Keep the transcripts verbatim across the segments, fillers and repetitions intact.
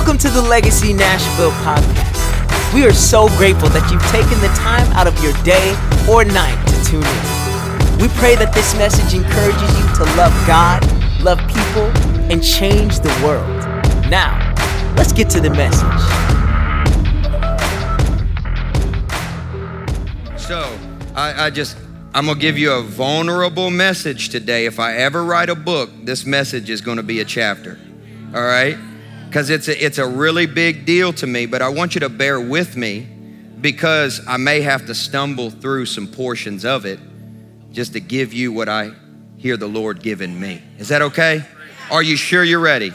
Welcome to the Legacy Nashville podcast. We are so grateful that you've taken the time out of your day or night to tune in. We pray that this message encourages you to love God, love people, and change the world. Now, let's get to the message. So, I, I just, I'm gonna give you a vulnerable message today. If I ever write a book, this message is gonna be a chapter, all right? Because it's a, it's a really big deal to me, but I want you to bear with me because I may have to stumble through some portions of it just to give you what I hear the Lord giving me. Is that okay? Are you sure you're ready?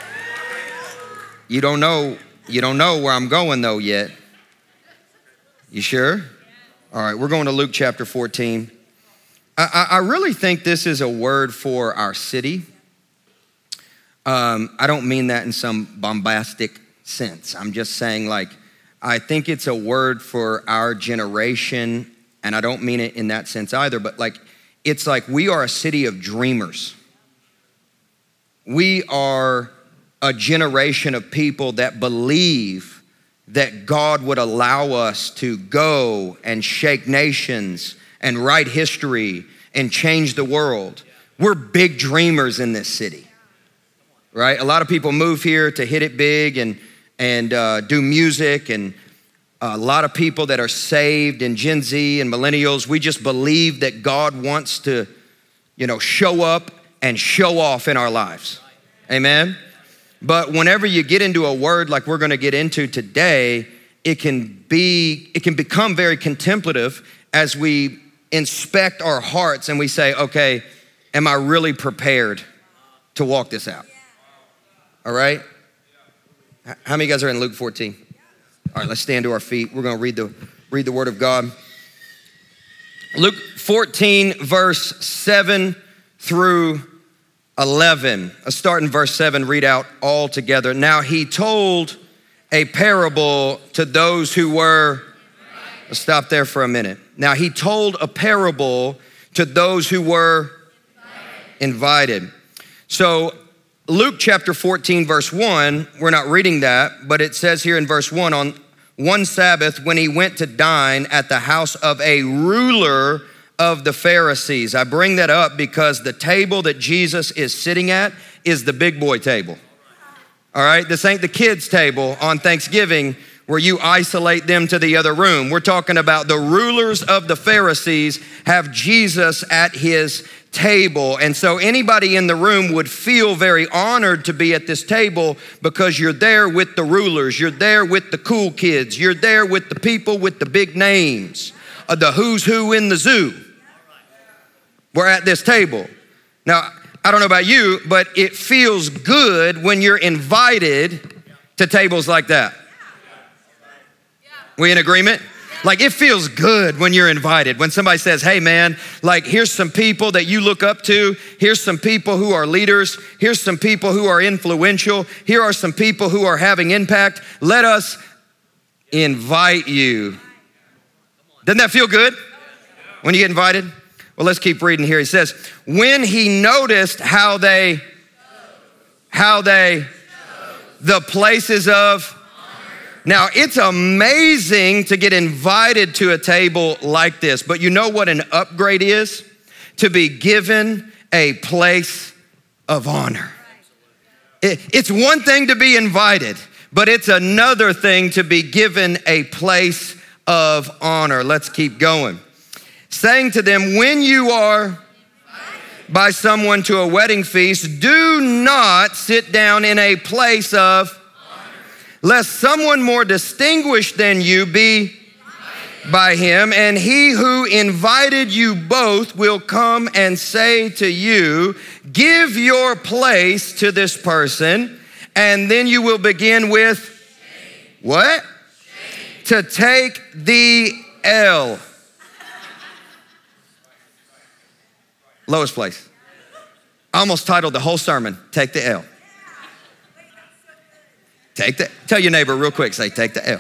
You don't know, you don't know where I'm going though yet. You sure? All right, we're going to Luke chapter fourteen. I, I, I really think this is a word for our city. Um, I don't mean that in some bombastic sense. I'm just saying, like, I think it's a word for our generation, and I don't mean it in that sense either, but like, it's like we are a city of dreamers. We are a generation of people that believe that God would allow us to go and shake nations and write history and change the world. We're big dreamers in this city. Right? A lot of people move here to hit it big and, and uh, do music, and a lot of people that are saved and Gen Z and millennials, we just believe that God wants to, you know, show up and show off in our lives. Amen? But whenever you get into a word like we're gonna get into today, it can be, it can become very contemplative as we inspect our hearts and we say, okay, am I really prepared to walk this out? All right? How many of you guys are in Luke fourteen? All right, let's stand to our feet. We're gonna read the, read the word of God. Luke fourteen, verse seven through eleven. Let's start in verse seven, read out all together. Now he told a parable to those who were, let's stop there for a minute. Now he told a parable to those who were invited. So Luke chapter fourteen, verse one, we're not reading that, but it says here in verse one, on one Sabbath when he went to dine at the house of a ruler of the Pharisees. I bring that up because the table that Jesus is sitting at is the big boy table. All right, this ain't the kids' table on Thanksgiving where you isolate them to the other room. We're talking about the rulers of the Pharisees have Jesus at his table. And so anybody in the room would feel very honored to be at this table because you're there with the rulers, you're there with the cool kids, you're there with the people with the big names, uh, the who's who in the zoo. We're at this table. Now, I don't know about you, but it feels good when you're invited to tables like that. We in agreement? Like, it feels good when you're invited. When somebody says, hey man, like, here's some people that you look up to. Here's some people who are leaders. Here's some people who are influential. Here are some people who are having impact. Let us invite you. Doesn't that feel good when you get invited? Well, let's keep reading here. He says, when he noticed how they, how they, the places of, now, it's amazing to get invited to a table like this, but you know what an upgrade is? To be given a place of honor. It, it's one thing to be invited, but it's another thing to be given a place of honor. Let's keep going. Saying to them, when you are by someone to a wedding feast, do not sit down in a place of lest someone more distinguished than you be by him, and he who invited you both will come and say to you, give your place to this person, and then you will begin with what? To take the L. Lowest place. I almost titled the whole sermon, Take the L. Take the, tell your neighbor real quick, say, take the L.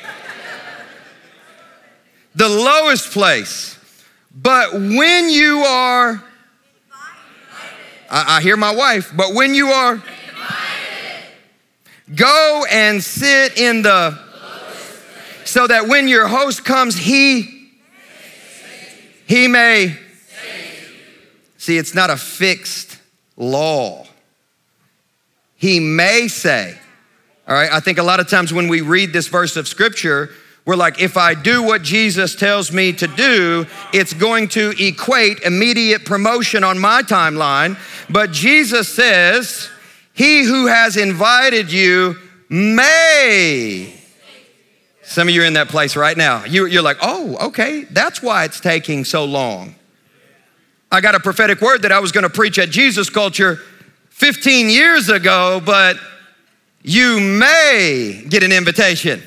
The lowest place. But when you are, I, I hear my wife, but when you are, Go and sit in the, so that when your host comes, he, he may. See, it's not a fixed law. He may say, all right? I think a lot of times when we read this verse of scripture, we're like, if I do what Jesus tells me to do, it's going to equate immediate promotion on my timeline. But Jesus says, he who has invited you may. Some of you are in that place right now. You, you're like, oh, okay, that's why it's taking so long. I got a prophetic word that I was gonna preach at Jesus Culture fifteen years ago, but you may get an invitation.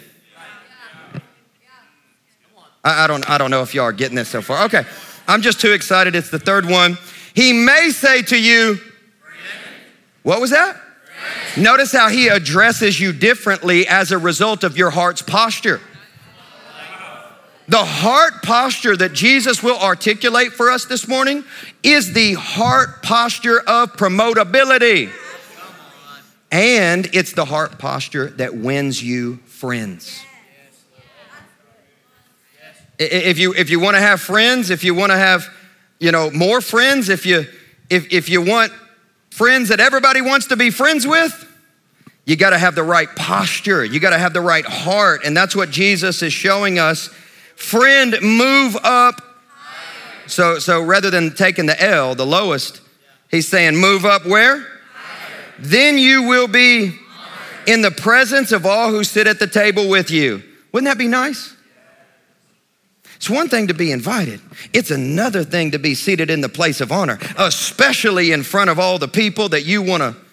I, I don't, I don't know if y'all are getting this so far. Okay, I'm just too excited. It's the third one. He may say to you, what was that? Notice how he addresses you differently as a result of your heart's posture. The heart posture that Jesus will articulate for us this morning is the heart posture of promotability. And it's the heart posture that wins you friends. If you if you want to have friends, if you want to have, you know, more friends, if you if if you want friends that everybody wants to be friends with, you got to have the right posture. You got to have the right heart. And that's what Jesus is showing us. Friend, move up. So, so rather than taking the L, the lowest, he's saying move up where? Then you will be in the presence of all who sit at the table with you. Wouldn't that be nice? It's one thing to be invited. It's another thing to be seated in the place of honor, especially in front of all the people that you want to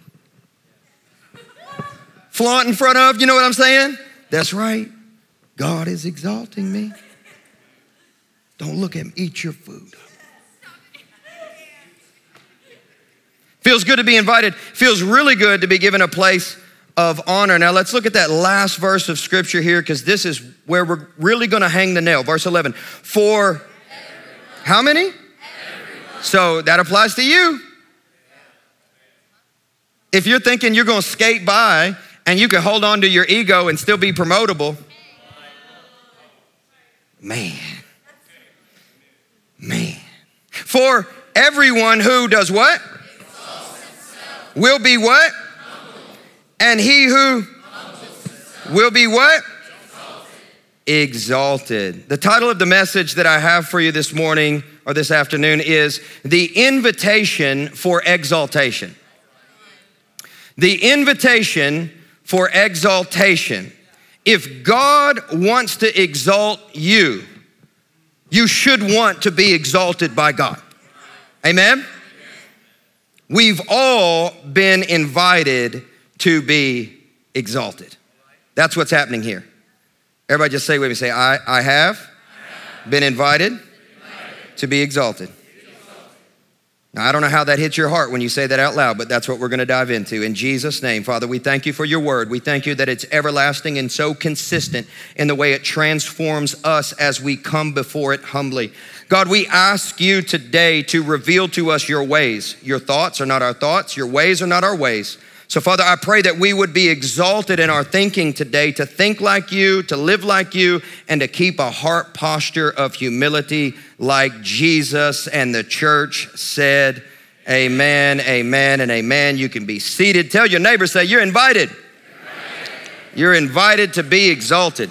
flaunt in front of. You know what I'm saying? That's right. God is exalting me. Don't look at me. Eat your food. Feels good to be invited. Feels really good to be given a place of honor. Now let's look at that last verse of scripture here, because this is where we're really going to hang the nail. Verse eleven. For everyone. How many? Everyone. So that applies to you. If you're thinking you're going to skate by and you can hold on to your ego and still be promotable, man, man. For everyone who does what? Will be what? And he who will be what? Exalted. The title of the message that I have for you this morning or this afternoon is The Invitation for Exaltation. The invitation for exaltation. If God wants to exalt you, you should want to be exalted by God. Amen? We've all been invited to be exalted. That's what's happening here. Everybody just say with me, say, I, I have been invited to be exalted. Now, I don't know how that hits your heart when you say that out loud, but that's what we're going to dive into. In Jesus' name, Father, we thank you for your word. We thank you that it's everlasting and so consistent in the way it transforms us as we come before it humbly. God, we ask you today to reveal to us your ways. Your thoughts are not our thoughts. Your ways are not our ways. So, Father, I pray that we would be exalted in our thinking today, to think like you, to live like you, and to keep a heart posture of humility like Jesus. And the church said, amen, amen, and amen. You can be seated. Tell your neighbor, say, you're invited. Amen. You're invited to be exalted.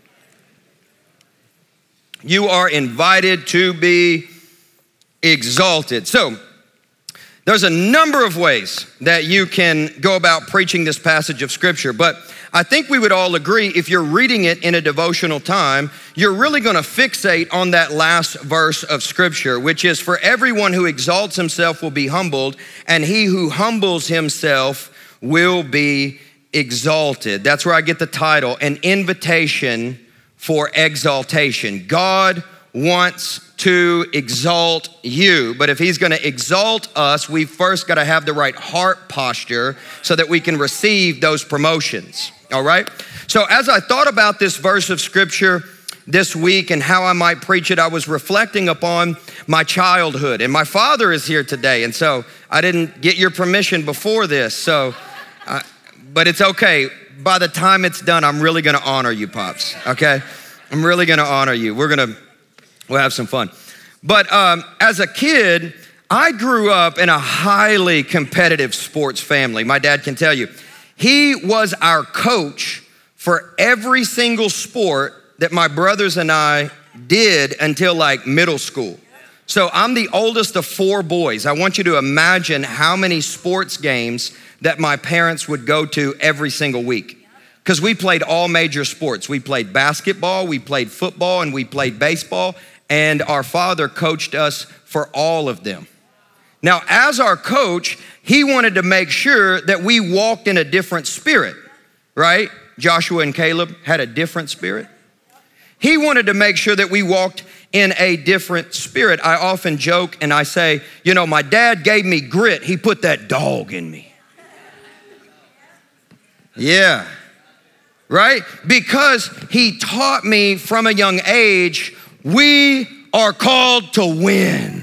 You are invited to be exalted. So, there's a number of ways that you can go about preaching this passage of scripture, but I think we would all agree if you're reading it in a devotional time, you're really gonna fixate on that last verse of scripture, which is, for everyone who exalts himself will be humbled, and he who humbles himself will be exalted. That's where I get the title, An Invitation for Exaltation. God wants to exalt you, but if he's gonna exalt us, we first gotta have the right heart posture so that we can receive those promotions, all right? So as I thought about this verse of scripture this week and how I might preach it, I was reflecting upon my childhood, and my father is here today, and so I didn't get your permission before this, so, uh, but it's okay. By the time it's done, I'm really gonna honor you, Pops, okay? I'm really gonna honor you. We're gonna, we'll have some fun. But um, as a kid, I grew up in a highly competitive sports family. My dad can tell you. He was our coach for every single sport that my brothers and I did until like middle school. So I'm the oldest of four boys. I want you to imagine how many sports games that my parents would go to every single week. Because we played all major sports. We played basketball, we played football, and we played baseball. And our father coached us for all of them. Now, as our coach, he wanted to make sure that we walked in a different spirit, right? Joshua and Caleb had a different spirit. He wanted to make sure that we walked in a different spirit. I often joke and I say, you know, my dad gave me grit. He put that dog in me. Yeah, right? Because he taught me from a young age, we are called to win.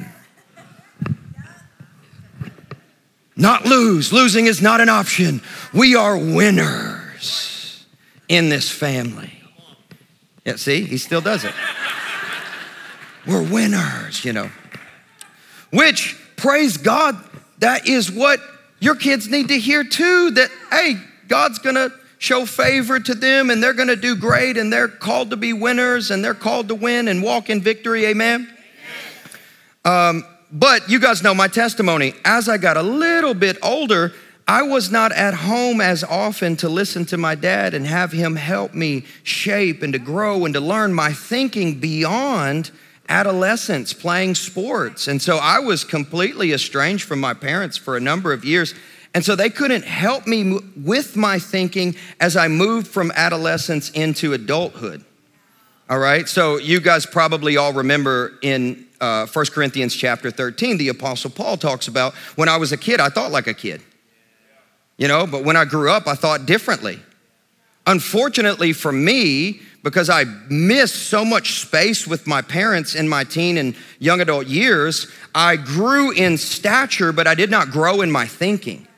Not lose. Losing is not an option. We are winners in this family. Yeah, see, he still does it. We're winners, you know. Which, praise God, that is what your kids need to hear too, that, hey, God's gonna show favor to them and they're gonna do great and they're called to be winners and they're called to win and walk in victory, amen? Um, But you guys know my testimony. As I got a little bit older, I was not at home as often to listen to my dad and have him help me shape and to grow and to learn my thinking beyond adolescence, playing sports. And so I was completely estranged from my parents for a number of years. And so they couldn't help me with my thinking as I moved from adolescence into adulthood. All right, so you guys probably all remember in uh, First Corinthians chapter thirteen, the Apostle Paul talks about, when I was a kid, I thought like a kid. You know, but when I grew up, I thought differently. Unfortunately for me, because I missed so much space with my parents in my teen and young adult years, I grew in stature, but I did not grow in my thinking.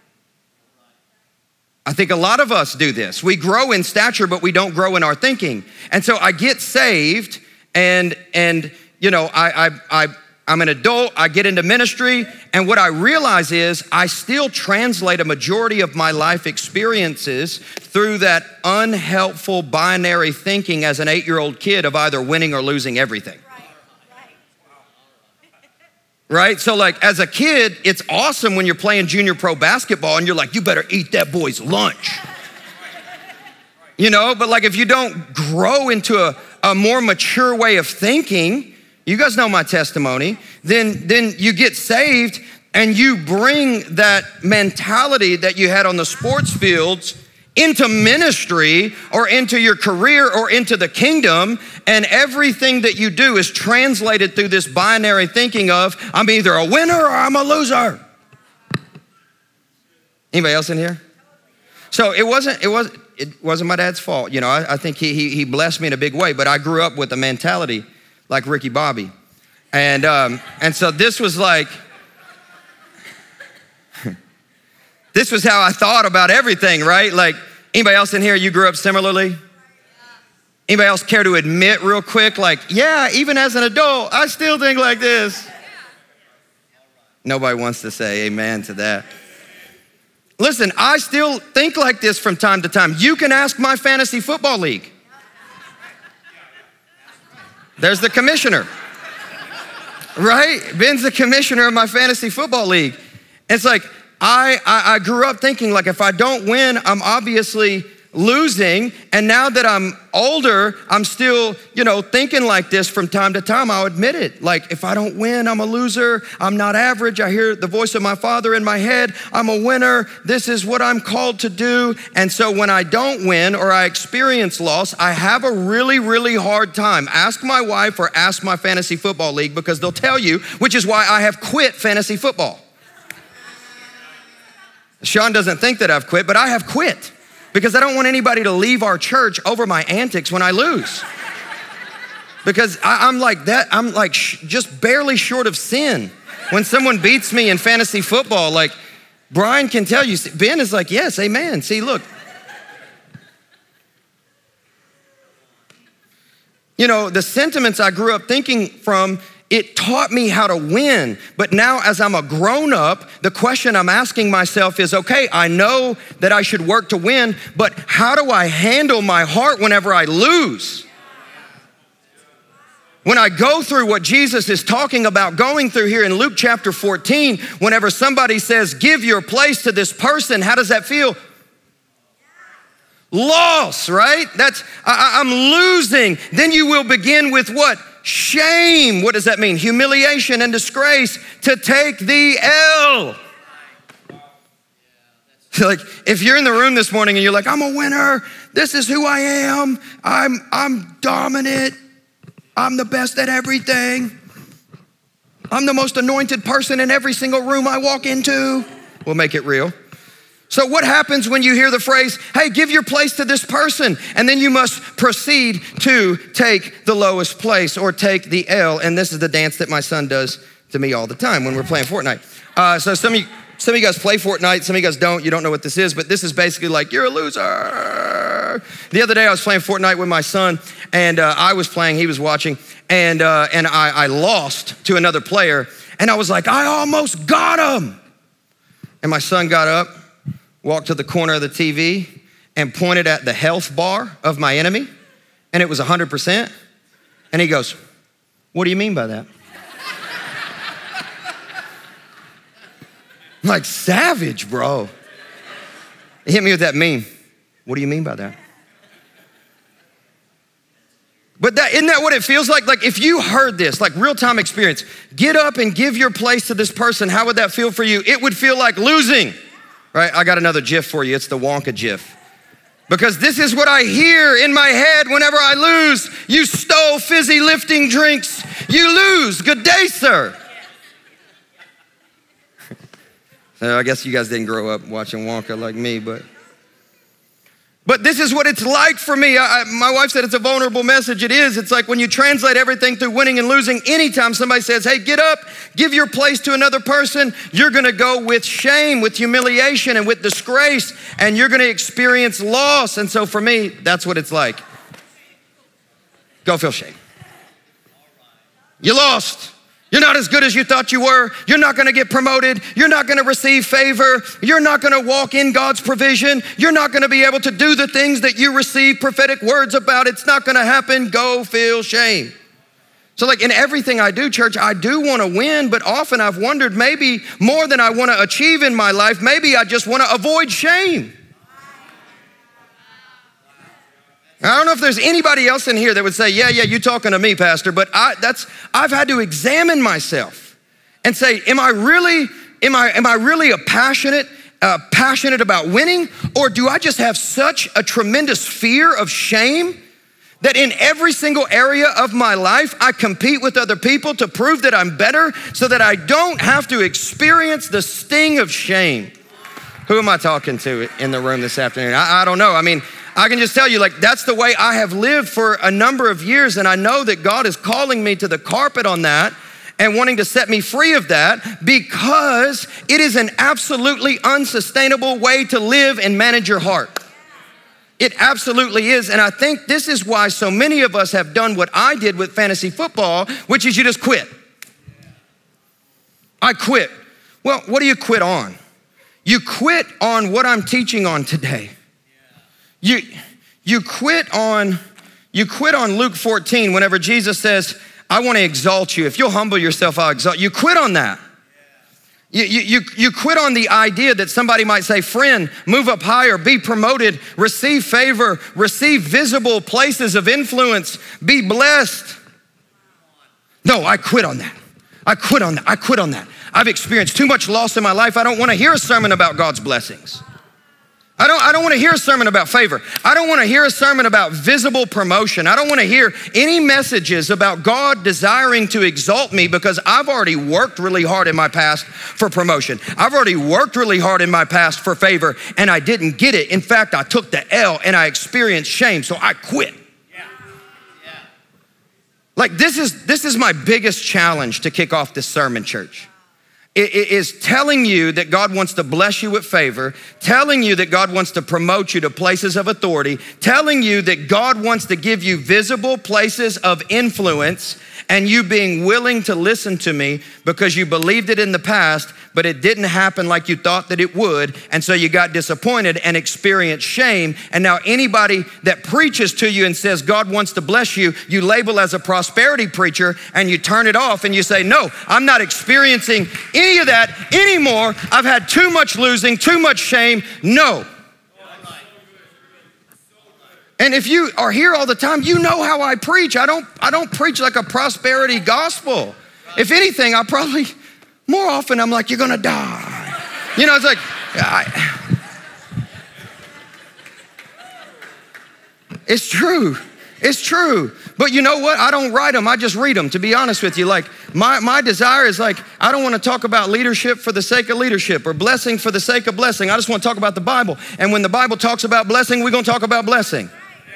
I think a lot of us do this. We grow in stature, but we don't grow in our thinking. And so I get saved and, and you know, I, I, I, I'm an adult, I get into ministry, and what I realize is I still translate a majority of my life experiences through that unhelpful binary thinking as an eight-year-old kid of either winning or losing everything. Right? So like as a kid, it's awesome when you're playing junior pro basketball and you're like, you better eat that boy's lunch. You know, but like if you don't grow into a, a more mature way of thinking, you guys know my testimony, then, then you get saved and you bring that mentality that you had on the sports fields into ministry or into your career or into the kingdom, and everything that you do is translated through this binary thinking of, I'm either a winner or I'm a loser. Anybody else in here? So it wasn't, it wasn't, it wasn't my dad's fault. You know, I, I think he, he, he blessed me in a big way, but I grew up with a mentality like Ricky Bobby. And, um, and so this was like, this was how I thought about everything, right? Like, anybody else in here, you grew up similarly? Anybody else care to admit real quick, like, yeah, even as an adult, I still think like this? Nobody wants to say amen to that. Listen, I still think like this from time to time. You can ask my fantasy football league. There's the commissioner, right? Ben's the commissioner of my fantasy football league. It's like, I, I, I grew up thinking like if I don't win, I'm obviously losing. And now that I'm older, I'm still, you know, thinking like this from time to time. I'll admit it. Like if I don't win, I'm a loser. I'm not average. I hear the voice of my father in my head. I'm a winner. This is what I'm called to do. And so when I don't win or I experience loss, I have a really, really hard time. Ask my wife or ask my fantasy football league because they'll tell you, which is why I have quit fantasy football. Sean doesn't think that I've quit, but I have quit because I don't want anybody to leave our church over my antics when I lose. Because I, I'm like that, I'm like sh- just barely short of sin. When someone beats me in fantasy football, like Brian can tell you, Ben is like, yes, amen. See, look, You know, the sentiments I grew up thinking from, it taught me how to win. But now as I'm a grown up, the question I'm asking myself is, okay, I know that I should work to win, but how do I handle my heart whenever I lose? When I go through what Jesus is talking about going through here in Luke chapter fourteen, whenever somebody says, give your place to this person, how does that feel? Loss, right? That's, I, I'm losing. Then you will begin with what? Shame. What does that mean? Humiliation and disgrace, to take the L. Like, if you're in the room this morning and you're like, I'm a winner, this is who I am, I'm, I'm dominant, I'm the best at everything, I'm the most anointed person in every single room I walk into. We'll make it real. So what happens when you hear the phrase, hey, give your place to this person, and then you must proceed to take the lowest place or take the L? And this is the dance that my son does to me all the time when we're playing Fortnite. Uh, so some of you, some of you guys play Fortnite, some of you guys don't, you don't know what this is, but this is basically like, you're a loser. The other day I was playing Fortnite with my son, and uh, I was playing, he was watching, and, uh, and I, I lost to another player, and I was like, I almost got him. And my son got up, walked to the corner of the T V and pointed at the health bar of my enemy, and it was one hundred percent. And he goes, what do you mean by that? I'm like, savage, bro. He hit me with that meme. What do you mean by that? But that, isn't that what it feels like? Like if you heard this, like real-time experience, get up and give your place to this person, how would that feel for you? It would feel like losing. Right, I got another GIF for you. It's the Wonka GIF. Because this is what I hear in my head whenever I lose. You stole fizzy lifting drinks. You lose. Good day, sir. So I guess you guys didn't grow up watching Wonka like me, but but this is what it's like for me. I, I, my wife said it's a vulnerable message. It is. It's like when you translate everything through winning and losing, anytime somebody says, hey, get up, give your place to another person, you're gonna go with shame, with humiliation, and with disgrace, and you're gonna experience loss. And so for me, that's what it's like. Go feel shame. You lost. You're not as good as you thought you were. You're not gonna get promoted. You're not gonna receive favor. You're not gonna walk in God's provision. You're not gonna be able to do the things that you receive prophetic words about. It's not gonna happen. Go feel shame. So like in everything I do, church, I do wanna win, but often I've wondered maybe more than I wanna achieve in my life, maybe I just wanna avoid shame. I don't know if there's anybody else in here that would say, yeah, yeah, you talking to me, Pastor, but I, that's, I've had to examine myself and say, am I really, am I, am I really a passionate, uh, passionate about winning? Or do I just have such a tremendous fear of shame that in every single area of my life, I compete with other people to prove that I'm better so that I don't have to experience the sting of shame? Who am I talking to in the room this afternoon? I, I don't know. I mean, I can just tell you, like, that's the way I have lived for a number of years, and I know that God is calling me to the carpet on that and wanting to set me free of that because it is an absolutely unsustainable way to live and manage your heart. It absolutely is, and I think this is why so many of us have done what I did with fantasy football, which is you just quit. I quit. Well, what do you quit on? You quit on what I'm teaching on today. You, you quit on, you quit on Luke fourteen whenever Jesus says, I want to exalt you. If you'll humble yourself, I'll exalt you. You quit on that. You, you, you quit on the idea that somebody might say, friend, move up higher, be promoted, receive favor, receive visible places of influence, be blessed. No, I quit on that. I quit on that. I quit on that. I've experienced too much loss in my life. I don't want to hear a sermon about God's blessings. I don't, I don't want to hear a sermon about favor. I don't want to hear a sermon about visible promotion. I don't want to hear any messages about God desiring to exalt me because I've already worked really hard in my past for promotion. I've already worked really hard in my past for favor and I didn't get it. In fact, I took the L and I experienced shame, so I quit. Yeah. Yeah. Like this is, this is my biggest challenge to kick off this sermon, church. is telling you that God wants to bless you with favor, telling you that God wants to promote you to places of authority, telling you that God wants to give you visible places of influence, and you being willing to listen to me because you believed it in the past, but it didn't happen like you thought that it would, and so you got disappointed and experienced shame. And now anybody that preaches to you and says God wants to bless you, you label as a prosperity preacher, and you turn it off and you say, no, I'm not experiencing any of that anymore. I've had too much losing, too much shame. No. And if you are here all the time, you know how I preach. I don't, I don't preach like a prosperity gospel. If anything, I probably, more often I'm like, you're gonna die. You know, it's like, I, it's true. It's true. But you know what? I don't write them. I just read them, to be honest with you. Like my, my desire is like, I don't want to talk about leadership for the sake of leadership or blessing for the sake of blessing. I just want to talk about the Bible. And when the Bible talks about blessing, we're going to talk about blessing.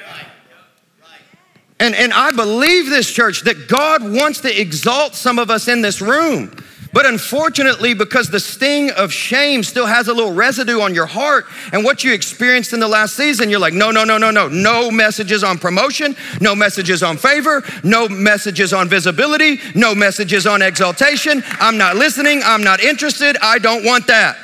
And, and I believe this, church, that God wants to exalt some of us in this room. But unfortunately, because the sting of shame still has a little residue on your heart and what you experienced in the last season, you're like, no, no, no, no, no. No messages on promotion, no messages on favor, no messages on visibility, no messages on exaltation. I'm not listening. I'm not interested. I don't want that.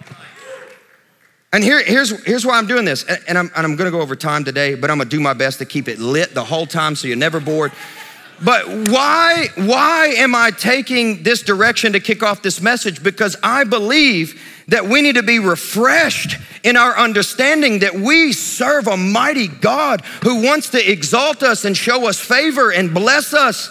And here, here's, here's why I'm doing this. And I'm, and I'm going to go over time today, but I'm going to do my best to keep it lit the whole time so you're never bored. But why, why am I taking this direction to kick off this message? Because I believe that we need to be refreshed in our understanding that we serve a mighty God who wants to exalt us and show us favor and bless us.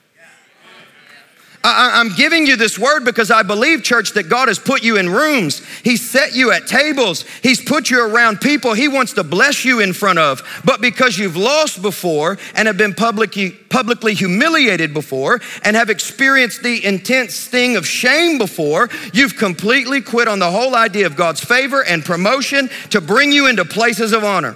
I, I'm giving you this word because I believe, church, that God has put you in rooms. He's set you at tables. He's put you around people He wants to bless you in front of. But because you've lost before and have been publicly, publicly humiliated before and have experienced the intense sting of shame before, you've completely quit on the whole idea of God's favor and promotion to bring you into places of honor.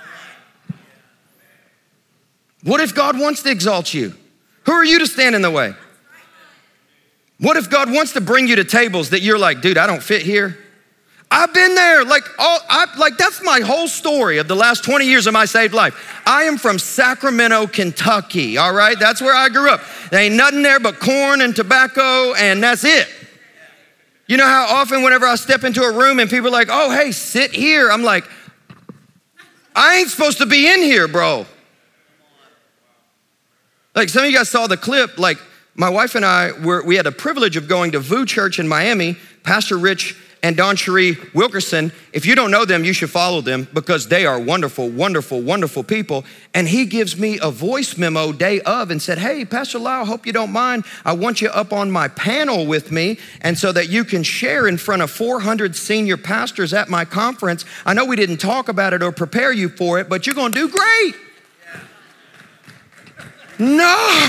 What if God wants to exalt you? Who are you to stand in the way? What if God wants to bring you to tables that you're like, dude, I don't fit here? I've been there. Like, all, I, like that's my whole story of the last twenty years of my saved life. I am from Sacramento, Kentucky, all right? That's where I grew up. There ain't nothing there but corn and tobacco, and that's it. You know how often whenever I step into a room and people are like, oh, hey, sit here. I'm like, I ain't supposed to be in here, bro. Like some of you guys saw the clip, like, my wife and I, were, we had the privilege of going to V U Church in Miami. Pastor Rich and Don Cherie Wilkerson, if you don't know them, you should follow them because they are wonderful, wonderful, wonderful people. And he gives me a voice memo day of and said, hey, Pastor Lyle, hope you don't mind. I want you up on my panel with me and so that you can share in front of four hundred senior pastors at my conference. I know we didn't talk about it or prepare you for it, but you're going to do great. No,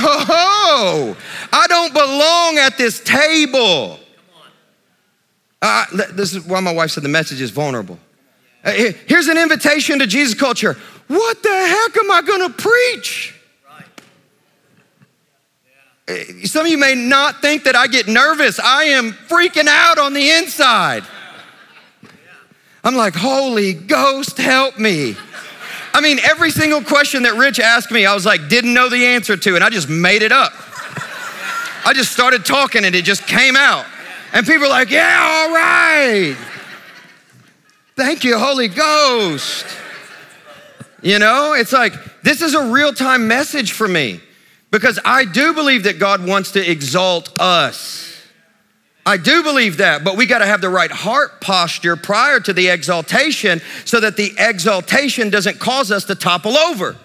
I don't belong at this table. Uh, this is why my wife said the message is vulnerable. Uh, here's an invitation to Jesus culture. What the heck am I going to preach? Uh, some of you may not think that I get nervous. I am freaking out on the inside. I'm like, Holy Ghost, help me. I mean, every single question that Rich asked me, I was like, didn't know the answer to, and I just made it up. I just started talking and it just came out. And people are like, yeah, all right. Thank you, Holy Ghost. You know, it's like, this is a real-time message for me because I do believe that God wants to exalt us. I do believe that, but we got to have the right heart posture prior to the exaltation so that the exaltation doesn't cause us to topple over.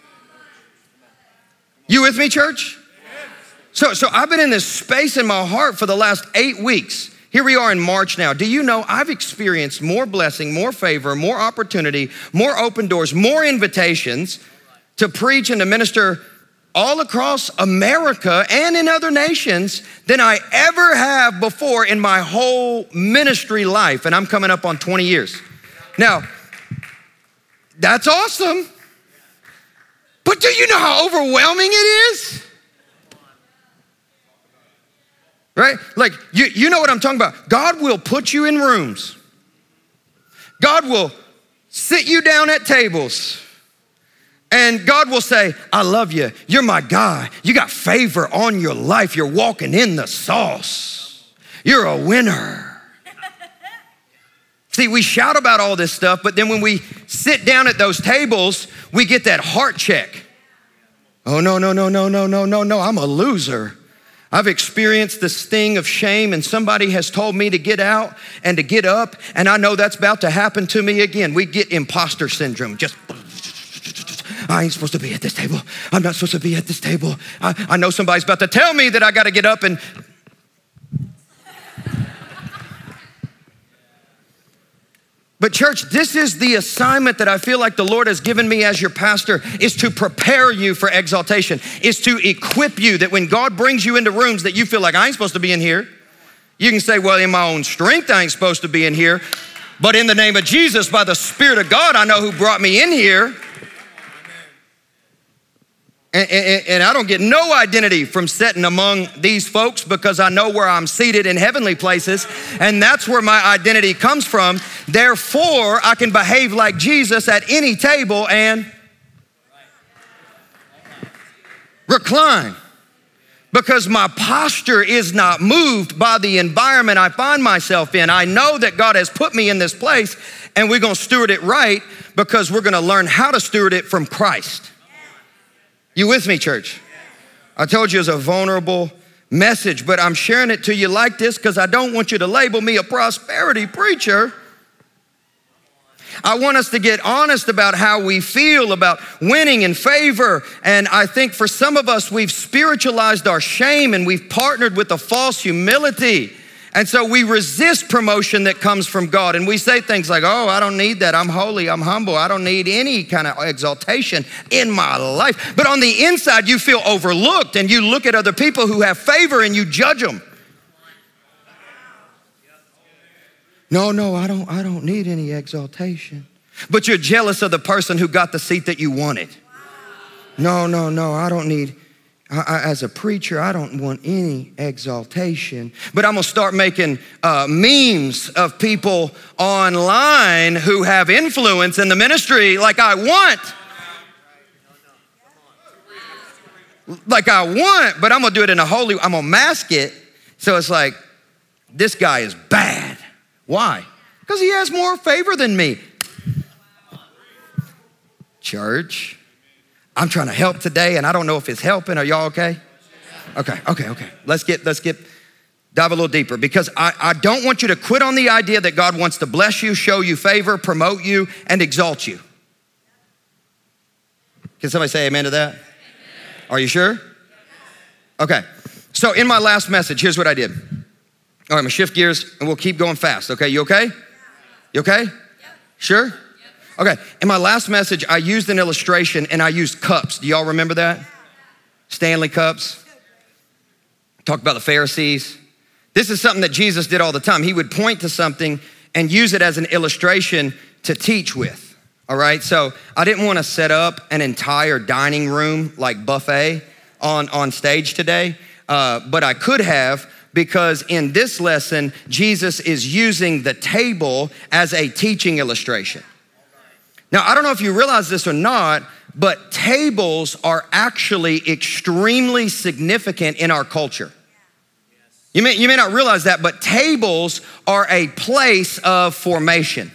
You with me, church? So, so I've been in this space in my heart for the last eight weeks. Here we are in March now. Do you know I've experienced more blessing, more favor, more opportunity, more open doors, more invitations to preach and to minister all across America and in other nations than I ever have before in my whole ministry life. And I'm coming up on twenty years. Now, that's awesome. But do you know how overwhelming it is? right? Like, you, you know what I'm talking about. God will put you in rooms. God will sit you down at tables. And God will say, I love you. You're my guy. You got favor on your life. You're walking in the sauce. You're a winner. See, we shout about all this stuff, but then when we sit down at those tables, we get that heart check. Oh, no, no, no, no, no, no, no, no. I'm a loser. I've experienced the sting of shame, and somebody has told me to get out and to get up, and I know that's about to happen to me again. We get imposter syndrome. Just, I ain't supposed to be at this table. I'm not supposed to be at this table. I, I know somebody's about to tell me that I got to get up and... But church, this is the assignment that I feel like the Lord has given me as your pastor, is to prepare you for exaltation, is to equip you that when God brings you into rooms that you feel like I ain't supposed to be in here, you can say, well, in my own strength, I ain't supposed to be in here. But in the name of Jesus, by the Spirit of God, I know who brought me in here. And, and, and I don't get no identity from sitting among these folks because I know where I'm seated in heavenly places, and that's where my identity comes from. Therefore, I can behave like Jesus at any table and recline because my posture is not moved by the environment I find myself in. I know that God has put me in this place, and we're going to steward it right because we're going to learn how to steward it from Christ. You with me, church? I told you it's a vulnerable message, but I'm sharing it to you like this because I don't want you to label me a prosperity preacher. I want us to get honest about how we feel about winning and favor. And I think for some of us, we've spiritualized our shame and we've partnered with a false humility. And so we resist promotion that comes from God. And we say things like, oh, I don't need that. I'm holy. I'm humble. I don't need any kind of exaltation in my life. But on the inside, you feel overlooked and you look at other people who have favor and you judge them. No, no, I don't, I don't need any exaltation. But you're jealous of the person who got the seat that you wanted. No, no, no, I don't need I, as a preacher, I don't want any exaltation, but I'm gonna start making uh, memes of people online who have influence in the ministry like I want. Like I want, but I'm gonna do it in a holy, I'm gonna mask it. So it's like, this guy is bad. Why? Because he has more favor than me. Church. I'm trying to help today, and I don't know if it's helping. Are y'all okay? Okay, okay, okay. Let's get, let's get, dive a little deeper because I, I don't want you to quit on the idea that God wants to bless you, show you favor, promote you, and exalt you. Can somebody say amen to that? Amen. Are you sure? Okay, so in my last message, here's what I did. All right, I'm gonna shift gears, and we'll keep going fast, okay? You okay? You okay? Sure? Okay, in my last message, I used an illustration and I used cups. Do y'all remember that? Stanley cups. Talked about the Pharisees. This is something that Jesus did all the time. He would point to something and use it as an illustration to teach with, all right? So I didn't want to set up an entire dining room like buffet on, on stage today, uh, but I could have because in this lesson, Jesus is using the table as a teaching illustration. Now, I don't know if you realize this or not, but tables are actually extremely significant in our culture. You may, you may not realize that, but tables are a place of formation.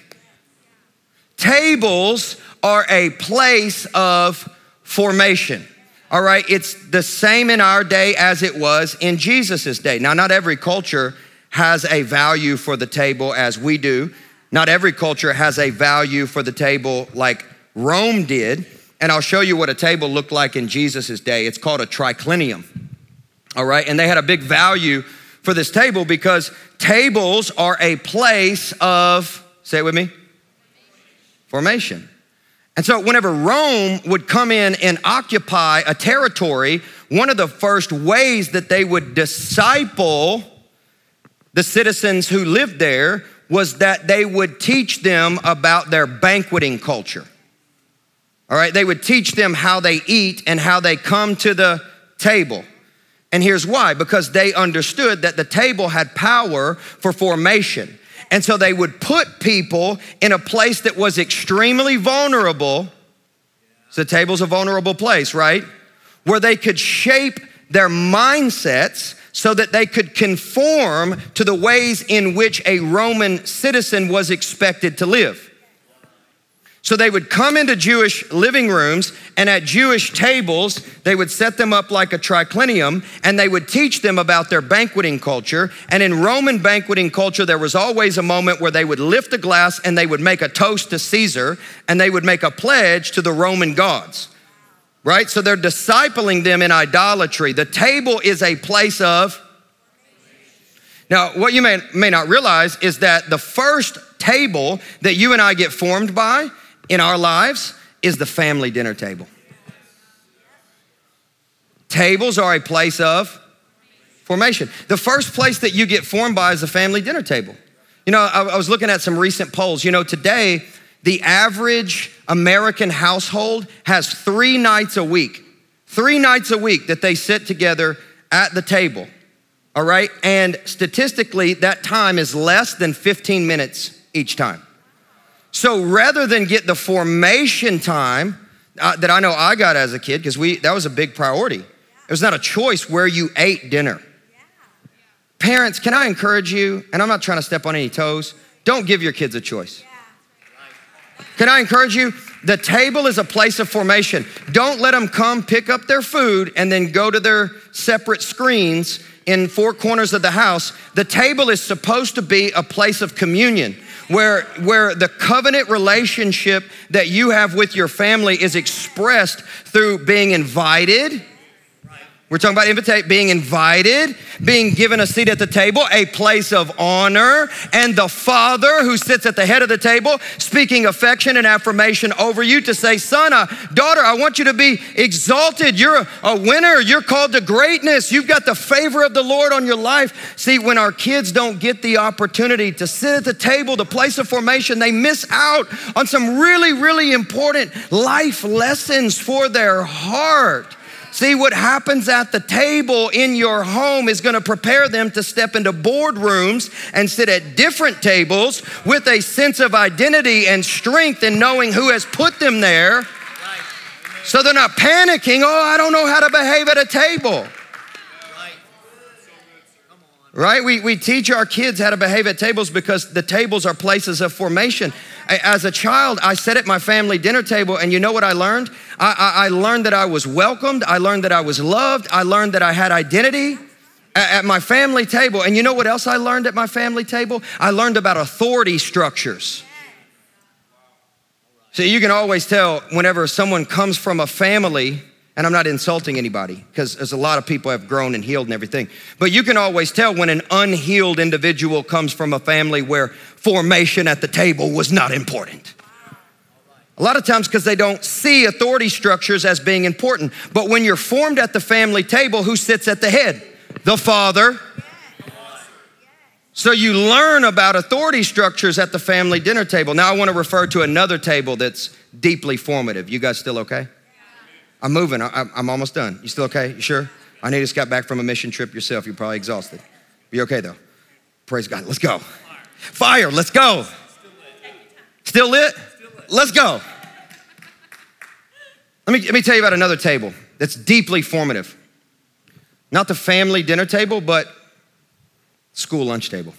Tables are a place of formation. All right, it's the same in our day as it was in Jesus's day. Now, not every culture has a value for the table as we do. Not every culture has a value for the table like Rome did. And I'll show you what a table looked like in Jesus's day. It's called a triclinium, all right? And they had a big value for this table because tables are a place of, say it with me, formation. And so whenever Rome would come in and occupy a territory, one of the first ways that they would disciple the citizens who lived there was that they would teach them about their banqueting culture. All right, they would teach them how they eat and how they come to the table. And here's why, because they understood that the table had power for formation. And so they would put people in a place that was extremely vulnerable. So the table's a vulnerable place, right? Where they could shape their mindsets so that they could conform to the ways in which a Roman citizen was expected to live. So they would come into Jewish living rooms, and at Jewish tables, they would set them up like a triclinium, and they would teach them about their banqueting culture. And in Roman banqueting culture, there was always a moment where they would lift a glass and they would make a toast to Caesar, and they would make a pledge to the Roman gods, right? So they're discipling them in idolatry. The table is a place of... Now, what you may, may not realize is that the first table that you and I get formed by in our lives is the family dinner table. Tables are a place of formation. The first place that you get formed by is the family dinner table. You know, I, I was looking at some recent polls. You know, today, the average American household has three nights a week, three nights a week that they sit together at the table, all right? And statistically, that time is less than fifteen minutes each time. So rather than get the formation time uh, that I know I got as a kid, because we that was a big priority. It was not a choice where you ate dinner. Parents, can I encourage you, and I'm not trying to step on any toes, don't give your kids a choice. Can I encourage you? The table is a place of formation. Don't let them come pick up their food and then go to their separate screens in four corners of the house. The table is supposed to be a place of communion where, where the covenant relationship that you have with your family is expressed through being invited. We're talking about invitation, being invited, being given a seat at the table, a place of honor, and the father who sits at the head of the table speaking affection and affirmation over you to say, son, uh, daughter, I want you to be exalted. You're a, a winner. You're called to greatness. You've got the favor of the Lord on your life. See, when our kids don't get the opportunity to sit at the table, the place of formation, they miss out on some really, really important life lessons for their heart. See, what happens at the table in your home is going to prepare them to step into boardrooms and sit at different tables with a sense of identity and strength in knowing who has put them there. So they're not panicking, oh, I don't know how to behave at a table. Right? We, we teach our kids how to behave at tables because the tables are places of formation. As a child, I sat at my family dinner table, and you know what I learned? I, I, I learned that I was welcomed. I learned that I was loved. I learned that I had identity at, at my family table. And you know what else I learned at my family table? I learned about authority structures. So you can always tell whenever someone comes from a family, and I'm not insulting anybody because there's a lot of people have grown and healed and everything. But you can always tell when an unhealed individual comes from a family where formation at the table was not important. A lot of times because they don't see authority structures as being important. But when you're formed at the family table, who sits at the head? The father. So you learn about authority structures at the family dinner table. Now I want to refer to another table that's deeply formative. You guys still okay? I'm moving, I'm almost done. You still okay? You sure? I know you just got back from a mission trip yourself. You're probably exhausted. Be okay though. Praise God, let's go. Fire, let's go. Still lit? Let's go. Let me, let me tell you about another table that's deeply formative. Not the family dinner table, but school lunch table.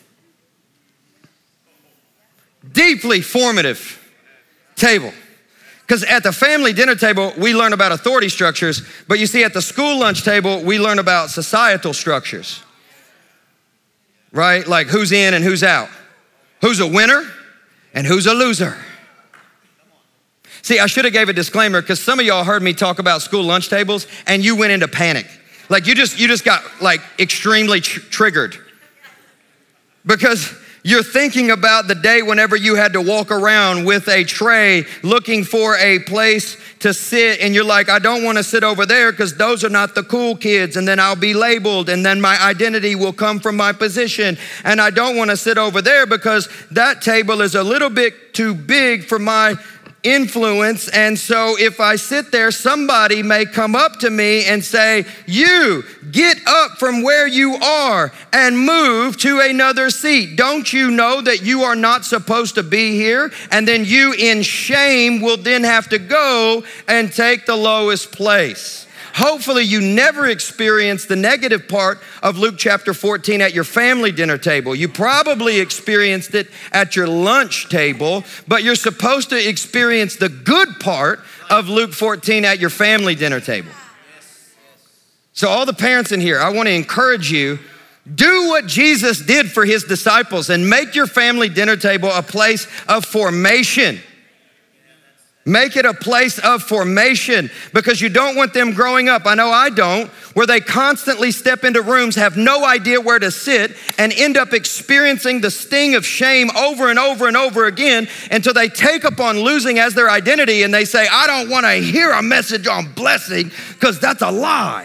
Deeply formative table. Because at the family dinner table, we learn about authority structures, but you see at the school lunch table, we learn about societal structures, right? Like who's in and who's out, who's a winner and who's a loser. See, I should have gave a disclaimer because some of y'all heard me talk about school lunch tables and you went into panic. Like you just, you just got like extremely tr- triggered because you're thinking about the day whenever you had to walk around with a tray looking for a place to sit and you're like, I don't want to sit over there because those are not the cool kids and then I'll be labeled and then my identity will come from my position and I don't want to sit over there because that table is a little bit too big for my influence. And so if I sit there, somebody may come up to me and say, you get up from where you are and move to another seat. Don't you know that you are not supposed to be here? And then you in shame will then have to go and take the lowest place. Hopefully you never experience the negative part of Luke chapter fourteen at your family dinner table. You probably experienced it at your lunch table, but you're supposed to experience the good part of Luke fourteen at your family dinner table. So all the parents in here, I want to encourage you, do what Jesus did for his disciples and make your family dinner table a place of formation. Make it a place of formation, because you don't want them growing up, I know I don't, where they constantly step into rooms, have no idea where to sit, and end up experiencing the sting of shame over and over and over again until they take upon losing as their identity and they say, I don't want to hear a message on blessing because that's a lie.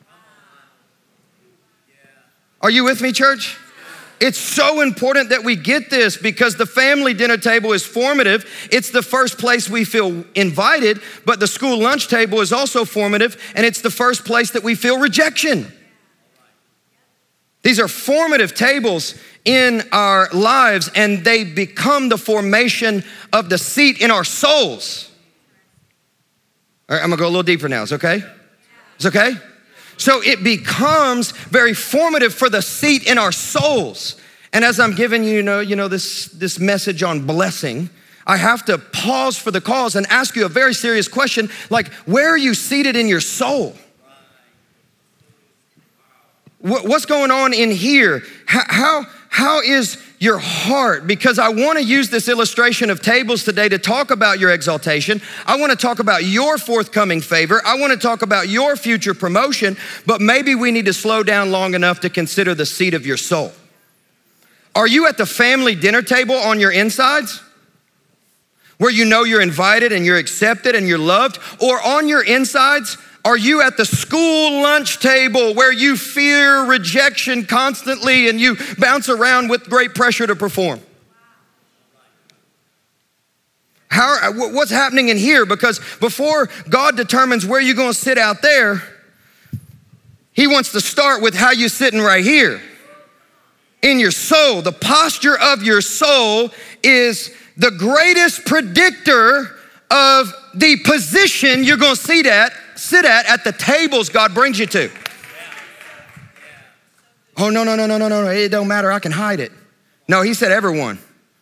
Are you with me, church? It's so important that we get this, because the family dinner table is formative. It's the first place we feel invited, but the school lunch table is also formative, and it's the first place that we feel rejection. These are formative tables in our lives, and they become the formation of the seat in our souls. All right, I'm gonna go a little deeper now. Is it okay? Is it okay? So it becomes very formative for the seat in our souls. And as I'm giving you, you know, you know this, this message on blessing, I have to pause for the cause and ask you a very serious question, like, where are you seated in your soul? What's going on in here? How, how, how is your heart? Because I want to use this illustration of tables today to talk about your exaltation. I want to talk about your forthcoming favor. I want to talk about your future promotion, but maybe we need to slow down long enough to consider the seat of your soul. Are you at the family dinner table on your insides, where you know you're invited and you're accepted and you're loved? Or on your insides, are you at the school lunch table where you fear rejection constantly and you bounce around with great pressure to perform? How, what's happening in here? Because before God determines where you're gonna sit out there, he wants to start with how you're sitting right here. In your soul, the posture of your soul is the greatest predictor of the position you're gonna sit at, sit at at the tables God brings you to. Oh, no, no, no, no, no, no, it don't matter, I can hide it. No, he said everyone.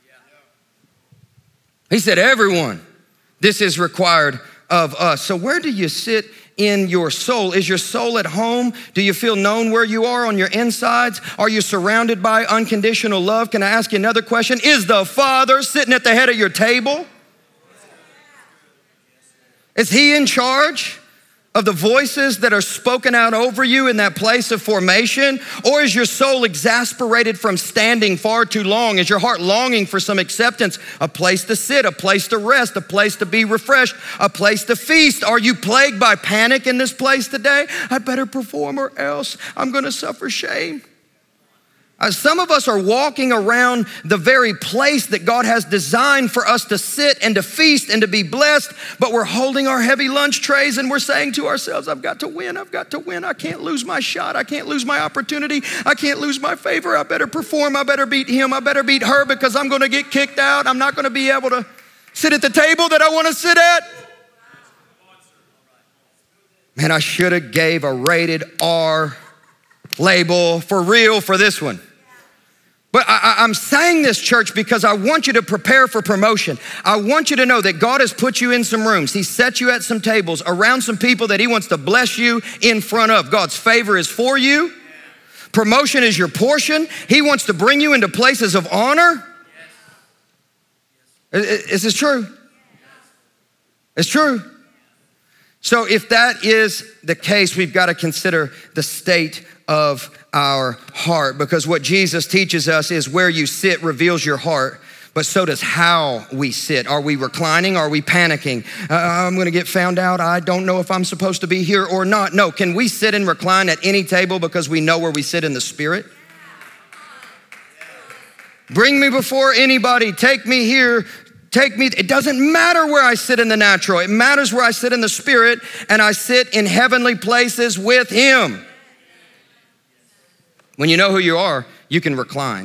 He said everyone. This is required of us. So where do you sit in your soul? Is your soul at home? Do you feel known where you are on your insides? Are you surrounded by unconditional love? Can I ask you another question? Is the Father sitting at the head of your table? Is he in charge of the voices that are spoken out over you in that place of formation? Or is your soul exasperated from standing far too long? Is your heart longing for some acceptance, a place to sit, a place to rest, a place to be refreshed, a place to feast? Are you plagued by panic in this place today? I better perform or else I'm gonna suffer shame. Uh, some of us are walking around the very place that God has designed for us to sit and to feast and to be blessed, but we're holding our heavy lunch trays and we're saying to ourselves, I've got to win, I've got to win. I can't lose my shot. I can't lose my opportunity. I can't lose my favor. I better perform. I better beat him. I better beat her, because I'm going to get kicked out. I'm not going to be able to sit at the table that I want to sit at. Man, I should have gave a rated R label for real for this one. But I, I'm saying this, church, because I want you to prepare for promotion. I want you to know that God has put you in some rooms. He set you at some tables around some people that he wants to bless you in front of. God's favor is for you. Promotion is your portion. He wants to bring you into places of honor. Is this true? It's true. So if that is the case, we've got to consider the state of our heart, because what Jesus teaches us is where you sit reveals your heart, but so does how we sit. Are we reclining? Are we panicking? Uh, I'm gonna get found out. I don't know if I'm supposed to be here or not. No, can we sit and recline at any table because we know where we sit in the Spirit? Bring me before anybody, take me here Take me, it doesn't matter where I sit in the natural. It matters where I sit in the spirit, and I sit in heavenly places with him. When you know who you are, you can recline.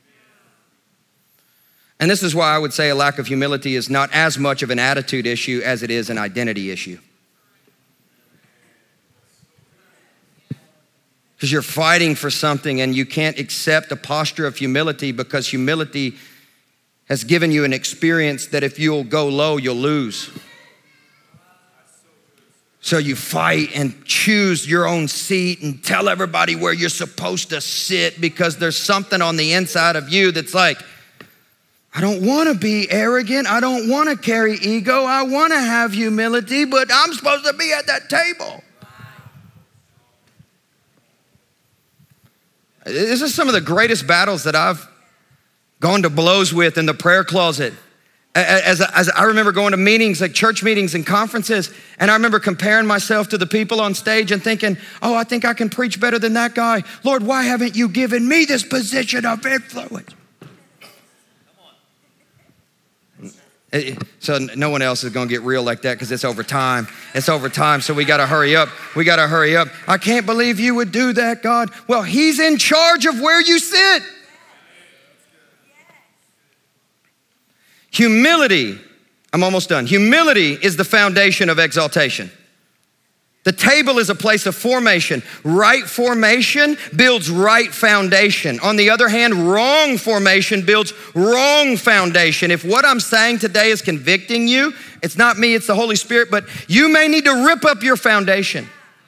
And this is why I would say a lack of humility is not as much of an attitude issue as it is an identity issue. Because you're fighting for something and you can't accept a posture of humility because humility has given you an experience that if you'll go low, you'll lose. So you fight and choose your own seat and tell everybody where you're supposed to sit because there's something on the inside of you that's like, I don't want to be arrogant. I don't want to carry ego. I want to have humility, but I'm supposed to be at that table. This is some of the greatest battles that I've gone to blows with in the prayer closet. As, as I remember going to meetings, like church meetings and conferences, and I remember comparing myself to the people on stage and thinking, oh, I think I can preach better than that guy. Lord, why haven't you given me this position of influence? So no one else is gonna get real like that because it's over time. It's over time, so we gotta hurry up. We gotta hurry up. I can't believe you would do that, God. Well, he's in charge of where you sit. Humility, I'm almost done. Humility is the foundation of exaltation. The table is a place of formation. Right formation builds right foundation. On the other hand, wrong formation builds wrong foundation. If what I'm saying today is convicting you, it's not me, it's the Holy Spirit, but you may need to rip up your foundation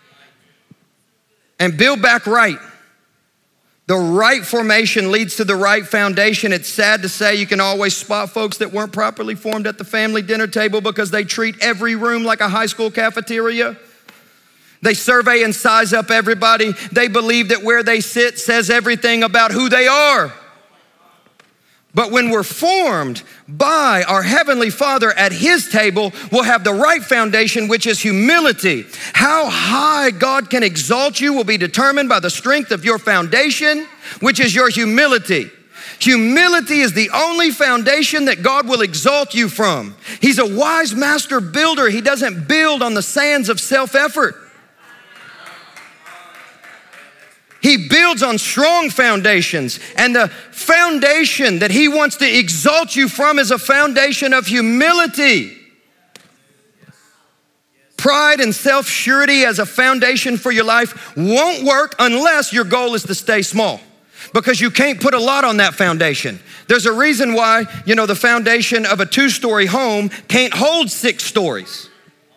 and build back right. The right formation leads to the right foundation. It's sad to say you can always spot folks that weren't properly formed at the family dinner table because they treat every room like a high school cafeteria. They survey and size up everybody. They believe that where they sit says everything about who they are. But when we're formed by our Heavenly Father at His table, we'll have the right foundation, which is humility. How high God can exalt you will be determined by the strength of your foundation, which is your humility. Humility is the only foundation that God will exalt you from. He's a wise master builder. He doesn't build on the sands of self-effort. He builds on strong foundations, and the foundation that he wants to exalt you from is a foundation of humility. Pride and self-surety as a foundation for your life won't work unless your goal is to stay small, because you can't put a lot on that foundation. There's a reason why, you know, the foundation of a two-story home can't hold six stories.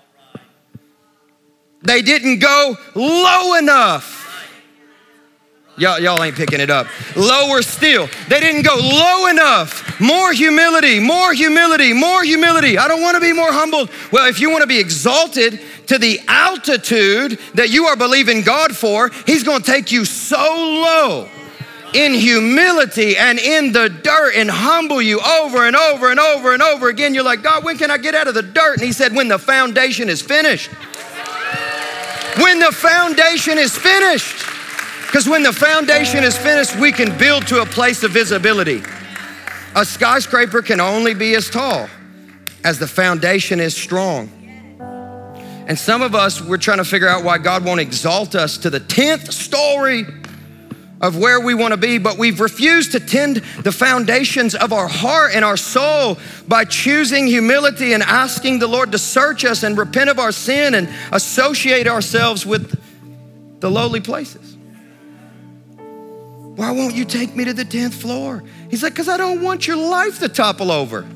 They didn't go low enough. Y'all, y'all ain't picking it up. Lower still. They didn't go low enough. More humility, more humility, more humility. I don't want to be more humbled. Well, if you want to be exalted to the altitude that you are believing God for, He's going to take you so low in humility and in the dirt and humble you over and over and over and over again. You're like, God, when can I get out of the dirt? And He said, when the foundation is finished. When the foundation is finished. Because when the foundation is finished, we can build to a place of visibility. A skyscraper can only be as tall as the foundation is strong. And some of us, we're trying to figure out why God won't exalt us to the tenth story of where we want to be, but we've refused to tend the foundations of our heart and our soul by choosing humility and asking the Lord to search us and repent of our sin and associate ourselves with the lowly places. Why won't you take me to the tenth floor? He's like, because I don't want your life to topple over.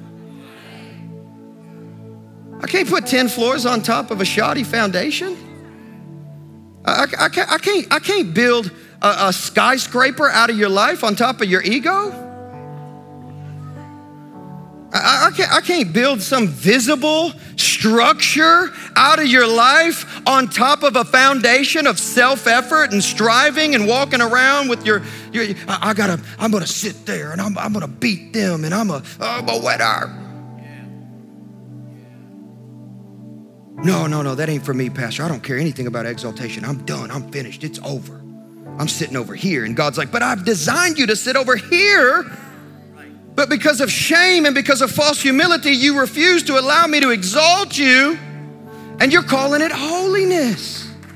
I can't put ten floors on top of a shoddy foundation. I, I, I, can't, I, can't, I can't build a, a skyscraper out of your life on top of your ego. I, I, can't, I can't build some visible structure out of your life on top of a foundation of self-effort and striving and walking around with your, your I, I gotta, I'm gonna sit there and I'm, I'm gonna beat them and I'm a, I'm a winner. No, no, no, that ain't for me, Pastor. I don't care anything about exaltation. I'm done, I'm finished, it's over. I'm sitting over here. And God's like, but I've designed you to sit over here. But because of shame and because of false humility, you refuse to allow me to exalt you, and you're calling it holiness.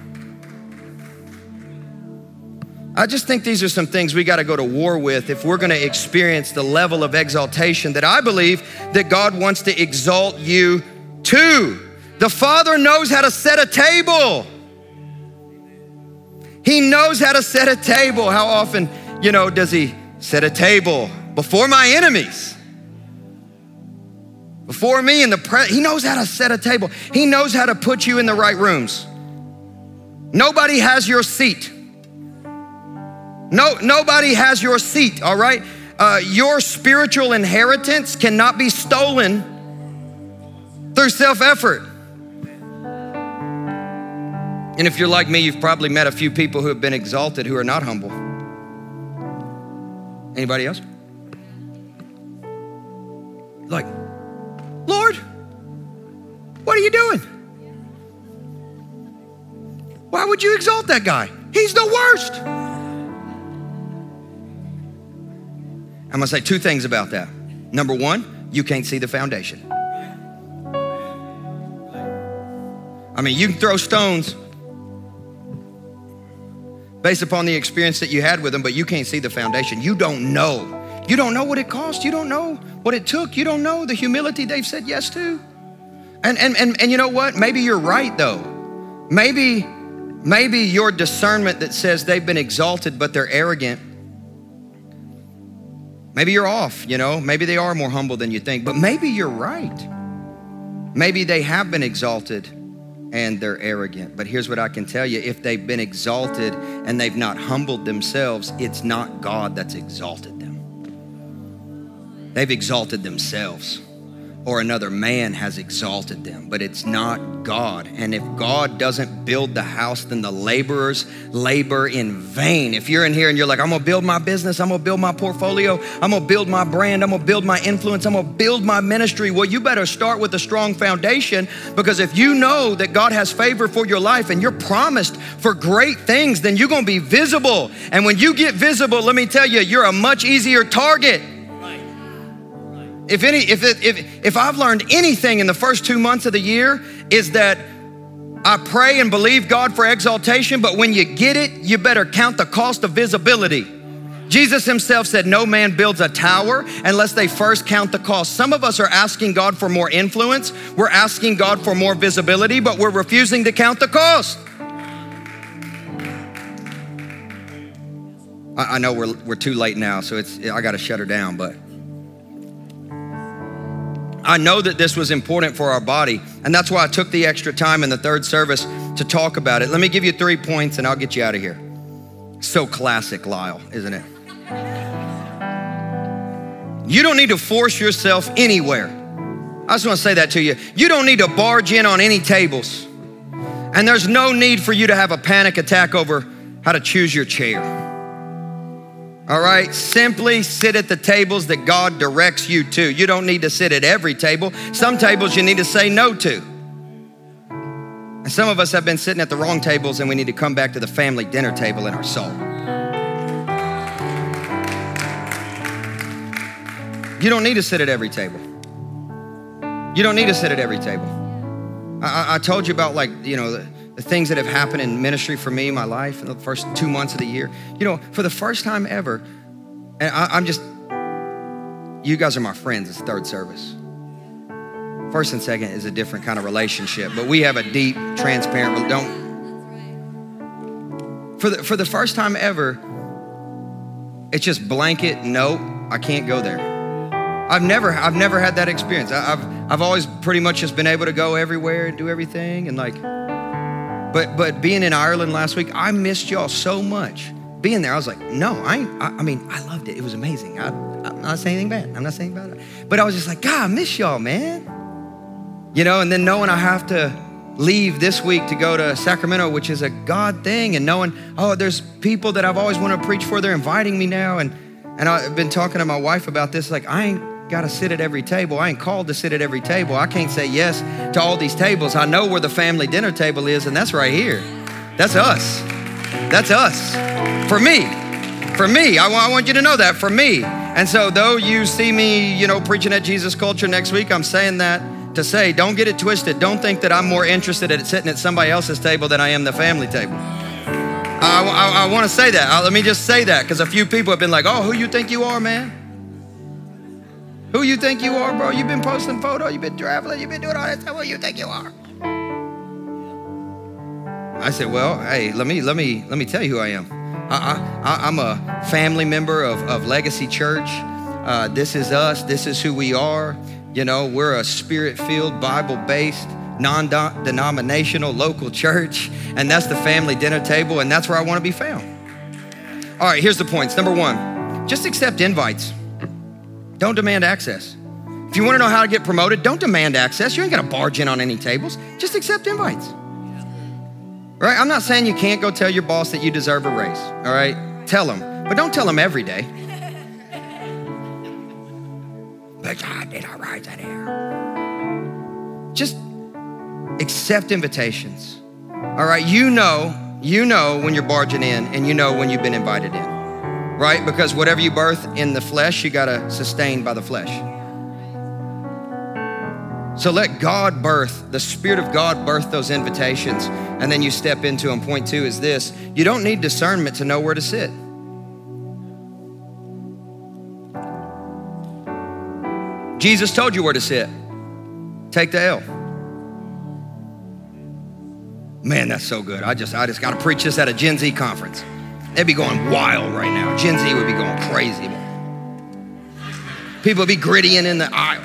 I just think these are some things we got to go to war with if we're going to experience the level of exaltation that I believe that God wants to exalt you to. The Father knows how to set a table. He knows how to set a table. How often, you know, does he set a table before my enemies? Before me in the pre- he knows how to set a table. He knows how to put you in the right rooms. Nobody has your seat. No, nobody has your seat, all right? Uh, your spiritual inheritance cannot be stolen through self-effort. And if you're like me, you've probably met a few people who have been exalted who are not humble. Anybody else? Like, Lord, what are you doing? Why would you exalt that guy? He's the worst. I'm gonna say two things about that. Number one, you can't see the foundation. I mean, you can throw stones based upon the experience that you had with them, but you can't see the foundation. You don't know. You don't know what it cost. You don't know what it took. You don't know the humility they've said yes to. And and and, and you know what? Maybe you're right though. Maybe, maybe your discernment that says they've been exalted, but they're arrogant. Maybe you're off, you know, maybe they are more humble than you think, but maybe you're right. Maybe they have been exalted and they're arrogant. But here's what I can tell you. If they've been exalted and they've not humbled themselves, it's not God that's exalted them. They've exalted themselves, or another man has exalted them, but it's not God. And if God doesn't build the house, then the laborers labor in vain. If you're in here and you're like, I'm gonna build my business, I'm gonna build my portfolio, I'm gonna build my brand, I'm gonna build my influence, I'm gonna build my ministry. Well, you better start with a strong foundation, because if you know that God has favor for your life and you're promised for great things, then you're gonna be visible. And when you get visible, let me tell you, you're a much easier target. If any, if, it, if if I've learned anything in the first two months of the year, is that I pray and believe God for exaltation, but when you get it, you better count the cost of visibility. Jesus himself said, no man builds a tower unless they first count the cost. Some of us are asking God for more influence. We're asking God for more visibility, but we're refusing to count the cost. I, I know we're we're too late now, so it's I got to shut her down, but I know that this was important for our body, and that's why I took the extra time in the third service to talk about it. Let me give you three points and I'll get you out of here. So classic Lyle, isn't it? You don't need to force yourself anywhere. I just want to say that to you. You don't need to barge in on any tables. And there's no need for you to have a panic attack over how to choose your chair. All right, simply sit at the tables that God directs you to. You don't need to sit at every table. Some tables you need to say no to. And some of us have been sitting at the wrong tables, and we need to come back to the family dinner table in our soul. You don't need to sit at every table. You don't need to sit at every table. I, I told you about, like, you know, the, the things that have happened in ministry for me, my life, in the first two months of the year. You know, for the first time ever, and I, I'm just, you guys are my friends, it's third service. First and second is a different kind of relationship, but we have a deep, transparent, don't. For the, for the first time ever, it's just blanket, no, I can't go there. I've never, I've never had that experience. I, I've, I've always pretty much just been able to go everywhere and do everything, and like, But but being in Ireland last week, I missed y'all so much. Being there, I was like, no, I ain't, I, I mean, I loved it. It was amazing. I, I'm not saying anything bad. I'm not saying about it. But I was just like, God, I miss y'all, man. You know, and then knowing I have to leave this week to go to Sacramento, which is a God thing, and knowing, oh, there's people that I've always wanted to preach for, they're inviting me now. And, and I've been talking to my wife about this, like, I ain't got to sit at every table. I ain't called to sit at every table. I can't say yes to all these tables. I know where the family dinner table is, and that's right here. That's us. That's us. For me. For me. I, I want you to know that. For me. And so though you see me, you know, preaching at Jesus Culture next week, I'm saying that to say, don't get it twisted. Don't think that I'm more interested in sitting at somebody else's table than I am the family table. I, I, I want to say that. Uh, let me just say that, because a few people have been like, oh, who you think you are, man? Who you think you are, bro? You've been posting photos, you've been traveling, you've been doing all that stuff. Who you think you are? I said, well, hey, let me let me let me tell you who I am. I, I, I'm a family member of, of Legacy Church. Uh, this is us. This is who we are. You know, we're a spirit-filled, Bible-based, non-denominational local church, and that's the family dinner table, and that's where I want to be found. All right, here's the points. Number one, just accept invites. Don't demand access. If you want to know how to get promoted, don't demand access. You ain't got to barge in on any tables. Just accept invites. Right? I'm not saying you can't go tell your boss that you deserve a raise. All right? Tell him, but don't tell him every day. But I did a raise in here. Just accept invitations. All right? You know, you know when you're barging in, and you know when you've been invited in. Right? Because whatever you birth in the flesh, you gotta sustain by the flesh. So let God birth, the Spirit of God birth those invitations, and then you step into them. Point two is this: you don't need discernment to know where to sit. Jesus told you where to sit. Take the L. Man, that's so good. I just, I just gotta preach this at a Gen Z conference. They'd be going wild right now. Gen Z would be going crazy. People would be grittying in the aisle.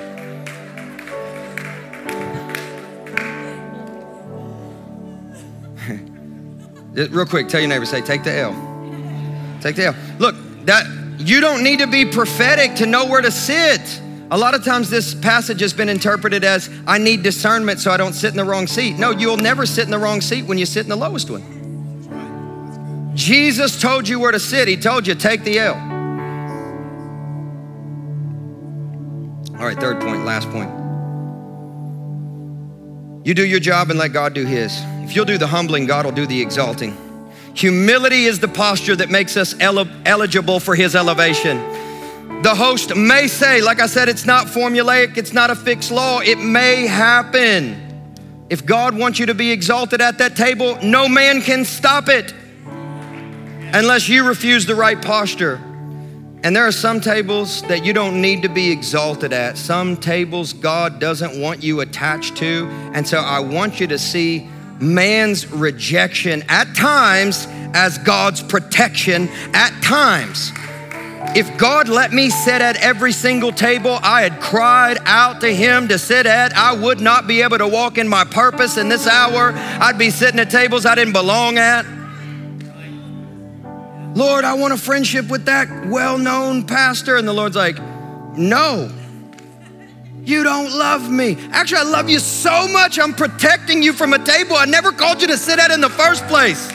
Real quick, tell your neighbor, say, take the L. Take the L. Look, that you don't need to be prophetic to know where to sit. A lot of times this passage has been interpreted as, I need discernment so I don't sit in the wrong seat. No, you'll never sit in the wrong seat when you sit in the lowest one. Jesus told you where to sit. He told you, take the L. All right, third point, last point. You do your job and let God do his. If you'll do the humbling, God will do the exalting. Humility is the posture that makes us el- eligible for his elevation. The host may say, like I said, it's not formulaic, it's not a fixed law. It may happen. If God wants you to be exalted at that table, no man can stop it unless you refuse the right posture. And there are some tables that you don't need to be exalted at. Some tables God doesn't want you attached to. And so I want you to see man's rejection at times as God's protection at times. If God let me sit at every single table I had cried out to him to sit at, I would not be able to walk in my purpose in this hour. I'd be sitting at tables I didn't belong at. Lord, I want a friendship with that well-known pastor. And the Lord's like, no, you don't love me. Actually, I love you so much, I'm protecting you from a table I never called you to sit at in the first place.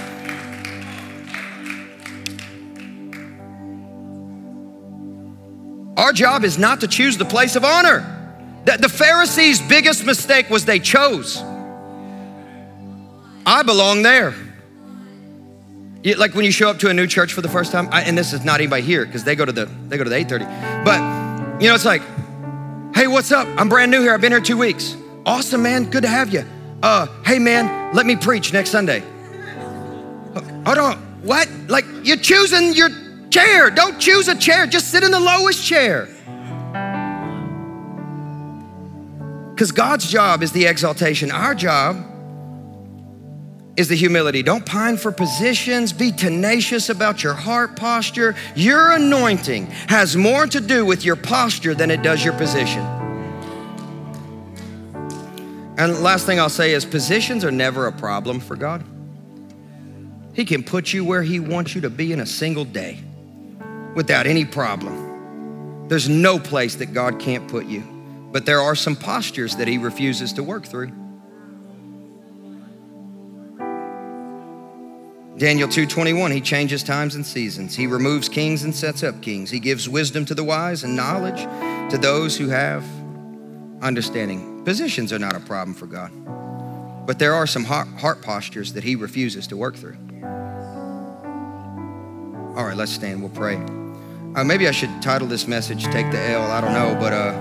Our job is not to choose the place of honor. The Pharisees' biggest mistake was they chose. I belong there. Like when you show up to a new church for the first time, I, and this is not anybody here because they go to the they go to the eight thirty. But you know, it's like, hey, what's up? I'm brand new here. I've been here two weeks. Awesome, man. Good to have you. Uh, hey, man, let me preach next Sunday. Hold on. What? Like you're choosing your chair. Don't choose a chair. Just sit in the lowest chair. Because God's job is the exaltation. Our job is the humility. Don't pine for positions. Be tenacious about your heart posture. Your anointing has more to do with your posture than it does your position. And last thing I'll say is positions are never a problem for God. He can put you where he wants you to be in a single day without any problem. There's no place that God can't put you, but there are some postures that he refuses to work through. Daniel two twenty-one, he changes times and seasons. He removes kings and sets up kings. He gives wisdom to the wise and knowledge to those who have understanding. Positions are not a problem for God, but there are some heart postures that he refuses to work through. All right, let's stand, we'll pray. Uh, maybe I should title this message, Take the L. I don't know, but uh,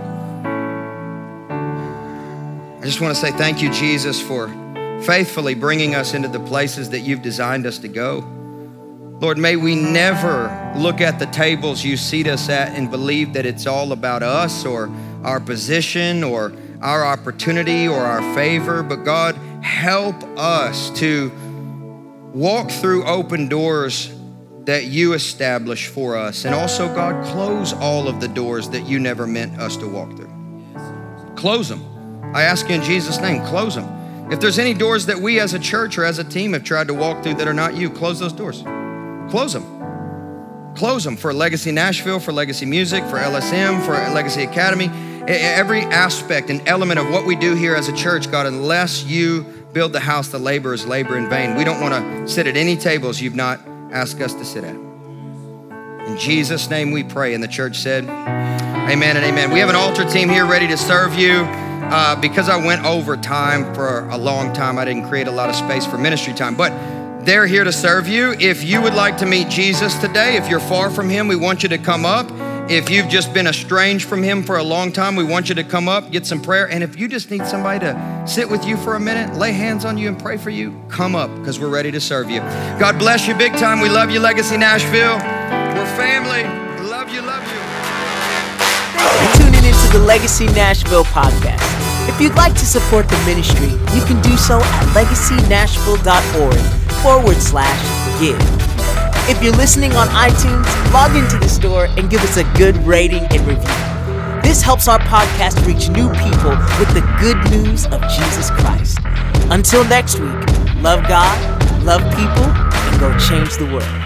I just want to say thank you, Jesus, for faithfully bringing us into the places that you've designed us to go. Lord, may we never look at the tables you seat us at and believe that it's all about us or our position or our opportunity or our favor. But God, help us to walk through open doors that you establish for us. And also, God, close all of the doors that you never meant us to walk through. Close them. I ask you in Jesus' name, close them. If there's any doors that we as a church or as a team have tried to walk through that are not you, close those doors. Close them. Close them for Legacy Nashville, for Legacy Music, for L S M, for Legacy Academy. Every aspect and element of what we do here as a church, God, unless you build the house, the labor is labor in vain. We don't want to sit at any tables you've not asked us to sit at. In Jesus' name we pray. And the church said, amen and amen. We have an altar team here ready to serve you. Uh, because I went over time for a long time, I didn't create a lot of space for ministry time, but they're here to serve you. If you would like to meet Jesus today, if you're far from him, we want you to come up. If you've just been estranged from him for a long time, we want you to come up, get some prayer. And if you just need somebody to sit with you for a minute, lay hands on you and pray for you, come up because we're ready to serve you. God bless you big time. We love you, Legacy Nashville. We're family. Love you, love you. Thanks for tuning into the Legacy Nashville podcast. If you'd like to support the ministry, you can do so at legacynashville.org forward slash give. If you're listening on iTunes, log into the store and give us a good rating and review. This helps our podcast reach new people with the good news of Jesus Christ. Until next week, love God, love people, and go change the world.